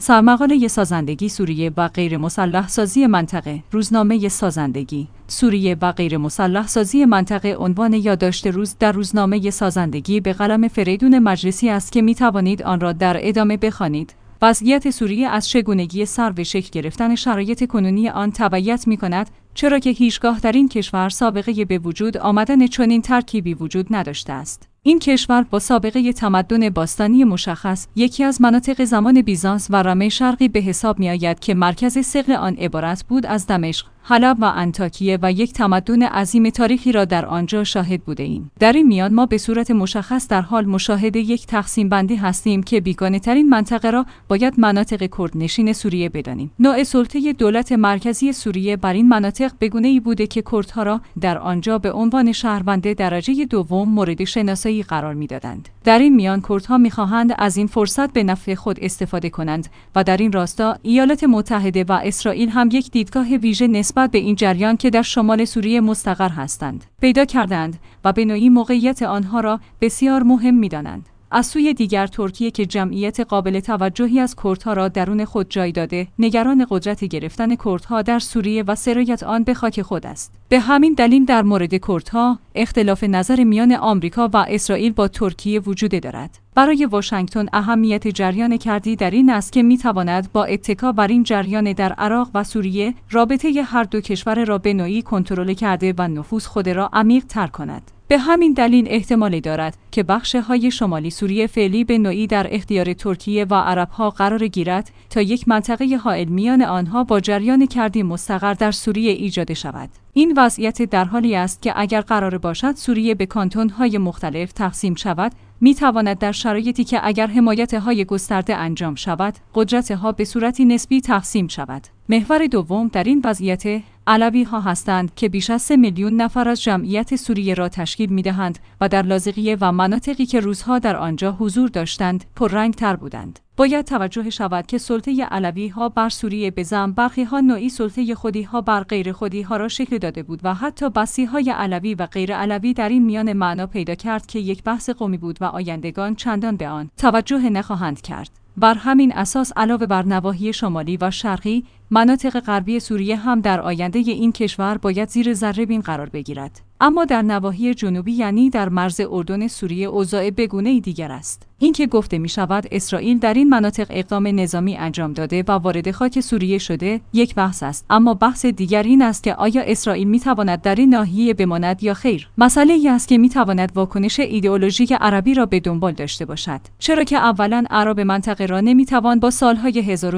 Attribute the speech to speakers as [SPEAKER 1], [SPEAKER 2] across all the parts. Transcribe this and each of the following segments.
[SPEAKER 1] سرمقاله سازندگی سوریه و غیر مسلح سازی منطقه. روزنامه سازندگی سوریه و غیر مسلح سازی منطقه عنوان یادداشت روز در روزنامه سازندگی به قلم فریدون مجلسی است که می توانید آن را در ادامه بخوانید. وضعیت سوریه از چگونگی سر به شکل گرفتن شرایط کنونی آن تبعیت می کند، چرا که هیچگاه در این کشور سابقه به وجود آمدن چنین ترکیبی وجود نداشته است. این کشور با سابقه تمدن باستانی مشخص، یکی از مناطق زمان بیزانس و رمه شرقی به حساب می آید که مرکز ثقل آن عبارت بود از دمشق، حلب و انطاکیه و یک تمدن عظیم تاریخی را در آنجا شاهد بوده ایم. در این میان ما به صورت مشخص در حال مشاهده یک تقسیم بندی هستیم که بیگانه ترین منطقه را باید مناطق کردنشین سوریه بدانیم. نوع سلطه دولت مرکزی سوریه بر این مناطق به گونه‌ای بوده که کردها را در آنجا به عنوان شهروند درجه دوم مورد شناسایی قرار می‌دادند. در این میان کردها می‌خواهند از این فرصت به نفع خود استفاده کنند و در این راستا ایالات متحده و اسرائیل هم یک دیدگاه ویژه نسبت به این جریان که در شمال سوریه مستقر هستند پیدا کردند و به نوعی موقعیت آنها را بسیار مهم می‌دانند. از سوی دیگر ترکیه که جمعیت قابل توجهی از کردها را درون خود جای داده، نگران قدرت گرفتن کردها در سوریه و سرایت آن به خاک خود است. به همین دلیل در مورد کردها اختلاف نظر میان آمریکا و اسرائیل با ترکیه وجود دارد. برای واشنگتن اهمیت جریان کردی در این است که میتواند با اتکا بر این جریان در عراق و سوریه رابطه هر دو کشور را به نوعی کنترل کرده و نفوذ خود را عمیق تر کند. به همین دلیل احتمال دارد که بخش‌های شمالی سوریه فعلی به نوعی در اختیار ترکیه و عرب‌ها قرار گیرد تا یک منطقه حائل میان آنها با جریان کردی مستقر در سوریه ایجاد شود. این وضعیت در حالی است که اگر قرار باشد سوریه به کانتون‌های مختلف تقسیم شود، می تواند در شرایطی که اگر حمایت‌های گسترده انجام شود، قدرت‌ها به صورتی نسبی تقسیم شود. محور دوم در این وضعیت علوی‌ها هستند که بیش از 3 میلیون نفر از جمعیت سوریه را تشکیل می‌دهند و در لاذقیه و مناطقی که روزها در آنجا حضور داشتند، پررنگ‌تر بودند. باید توجه شود که سلطه علوی‌ها بر سوریه به زعم برخی‌ها نوعی سلطه خودی‌ها بر غیر خودی‌ها را شکل داده بود و حتی بسیج‌های علوی و غیر علوی در این میان معنا پیدا کرد که یک بحث قومی بود و آیندگان چندان به آن توجه نخواهند کرد. بر همین اساس علاوه بر نواحی شمالی و شرقی، مناطق غربی سوریه هم در آینده این کشور باید زیر ذره‌بین قرار بگیرد. اما در نواحی جنوبی یعنی در مرز اردن سوریه اوضاع بگونه‌ای دیگر است. اینکه گفته می شود اسرائیل در این مناطق اقدام نظامی انجام داده و وارد خاک سوریه شده یک بحث است، اما بحث دیگر این است که آیا اسرائیل می تواند در این ناحیه بماند یا خیر. مسئله ای است که می تواند واکنش ایدئولوژیک عربی را به دنبال داشته باشد، چرا که اولا عرب منطقه را نمی توان با سالهای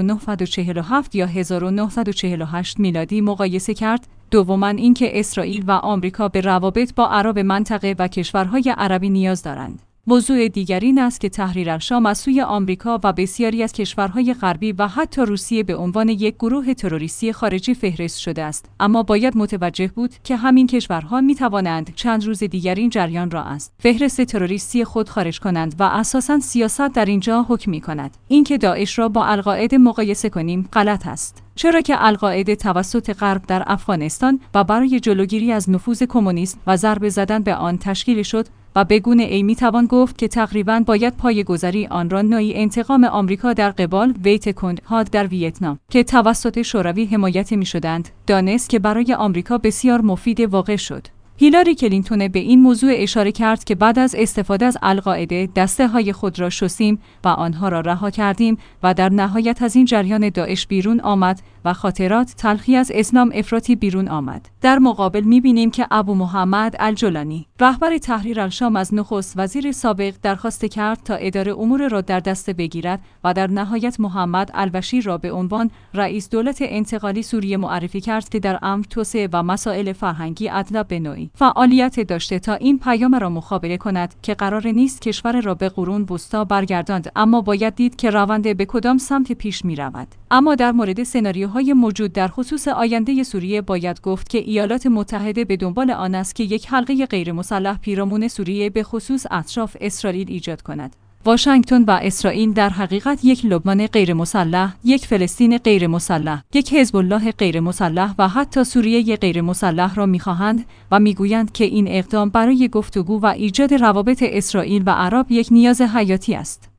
[SPEAKER 1] 1947 یا 1948 میلادی مقایسه کرد. دوما اینکه اسرائیل و آمریکا به روابط با عرب منطقه و کشورهای عربی نیاز دارند. موضوع دیگری این است که تحریر الشام از سوی آمریکا و بسیاری از کشورهای غربی و حتی روسیه به عنوان یک گروه تروریستی خارجی فهرست شده است، اما باید متوجه بود که همین کشورها می توانند چند روز دیگر این جریان را از فهرست تروریستی خود خارج کنند و اساساً سیاست در اینجا حکم می کند. اینکه داعش را با القاعده مقایسه کنیم غلط است، چرا که القاعده توسط غرب در افغانستان و برای جلوگیری از نفوذ کمونیسم و ضربه زدن به آن تشکیل شد و به گونه ای می توان گفت که تقریباً باید پایه‌گذاری آن را نوعی انتقام آمریکا در قبال ویتکوندها در ویتنام که توسط شوروی حمایت می شدند دانست که برای آمریکا بسیار مفید واقع شد. هیلاری کلینتون به این موضوع اشاره کرد که بعد از استفاده از القاعده دسته‌های خود را شستیم و آنها را رها کردیم و در نهایت از این جریان داعش بیرون آمد و خاطرات تلخی از اسلام افراطی بیرون آمد. در مقابل می‌بینیم که ابو محمد الجولانی رهبر تحریر الشام از نخست وزیر سابق درخواست کرد تا اداره امور را در دست بگیرد و در نهایت محمد البشیر را به عنوان رئیس دولت انتقالی سوریه معرفی کرد که در امر توسعه و مسائل فرهنگی ادلا به نوعی فعالیت داشته تا این پیام را مخابره کند که قرار نیست کشور را به قرون وسطا برگرداند، اما باید دید که روند به کدام سمت پیش می‌رود. اما در مورد سناریوهای موجود در خصوص آینده سوریه باید گفت که ایالات متحده به دنبال آن است که یک حلقه غیر مسلح پیرامون سوریه به خصوص اطراف اسرائیل ایجاد کند. واشنگتن و اسرائیل در حقیقت یک لبنان غیر مسلح، یک فلسطین غیر مسلح، یک حزب الله غیر مسلح و حتی سوریه غیر مسلح را می‌خواهند و می‌گویند که این اقدام برای گفتگو و ایجاد روابط اسرائیل و عرب یک نیاز حیاتی است.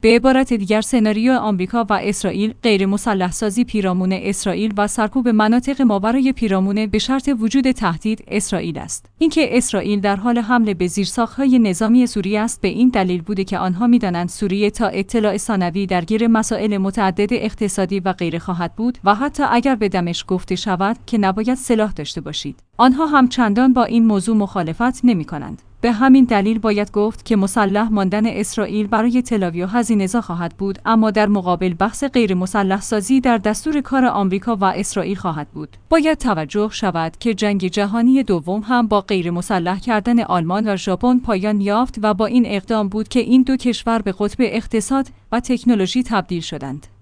[SPEAKER 1] به عبارت دیگر سناریو آمریکا و اسرائیل غیر مسلح سازی پیرامون اسرائیل و سرکوب مناطق ماورای پیرامون به شرط وجود تهدید اسرائیل است. اینکه اسرائیل در حال حمله به زیرساخت‌های نظامی سوریه است به این دلیل بوده که آنها می‌دانند سوریه تا اطلاع ثانوی درگیر مسائل متعدد اقتصادی و غیره خواهد بود و حتی اگر به دمشق گفته شود که نباید سلاح داشته باشید، آنها هم چندان با این موضوع مخالفت نمی‌کنند. به همین دلیل باید گفت که مسلح ماندن اسرائیل برای تل‌آویو هزینه‌زا خواهد بود، اما در مقابل بحث غیر مسلح سازی در دستور کار آمریکا و اسرائیل خواهد بود. باید توجه شود که جنگ جهانی دوم هم با غیر مسلح کردن آلمان و ژاپن پایان یافت و با این اقدام بود که این دو کشور به قطب اقتصاد و تکنولوژی تبدیل شدند.